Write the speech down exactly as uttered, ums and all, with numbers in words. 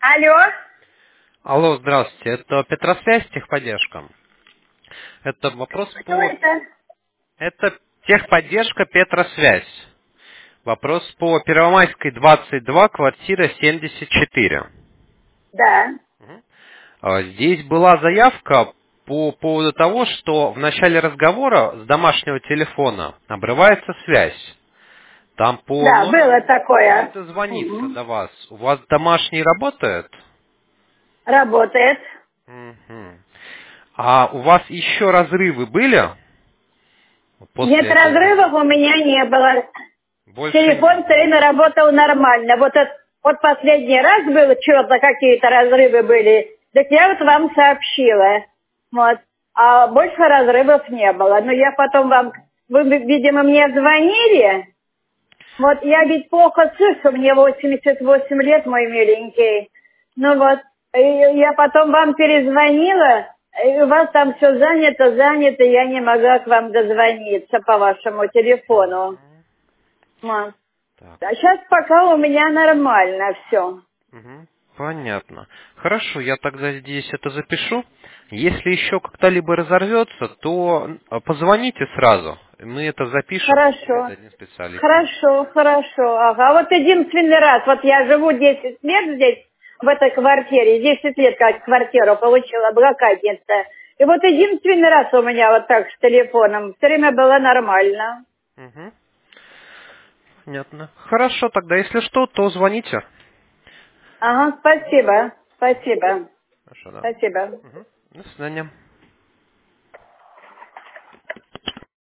Алло, Алло, здравствуйте. Это Петросвязь, техподдержка. Это вопрос кто по... это? Это техподдержка Петросвязь. Вопрос по Первомайской двадцать два, квартира семьдесят четыре. Да, А, Здесь была заявка по поводу того, что в начале разговора с домашнего телефона обрывается связь. Там по да, было номеру не такое. дозвониться Мгм. до вас. У вас домашний работает? Работает. Мгм. А у вас еще разрывы были Нет, после этой разрывов у заявки? меня не было. Больше не Телефон все было. время работал нормально. Вот, это- вот последний раз было, что-то какие-то разрывы были. Так я вот вам сообщила. Вот. А больше разрывов не было. Но я потом вам... Вы, видимо, мне звонили. Вот я ведь плохо слышу, мне восемьдесят восемь лет, мой миленький. Ну вот, и я потом вам перезвонила, и у вас там все занято, занято, я не могла к вам дозвониться по вашему телефону. Вот. Так. А сейчас пока у меня нормально все. Мгм. Понятно. Хорошо, я тогда здесь это запишу. Если еще как-то-либо разорвется, то э, позвоните сразу. Мы это запишем и Хорошо. передадим специалистам. Хорошо, хорошо. Ага. А вот единственный раз, вот я живу десять лет здесь, в этой квартире, десять лет как квартиру получила, блокадница. И вот единственный раз у меня вот так с телефоном, все время было нормально. Мгм. Понятно. Хорошо, тогда если что, то звоните. Ага, спасибо, спасибо, Хорошо, да. спасибо. Мгм. До свидания.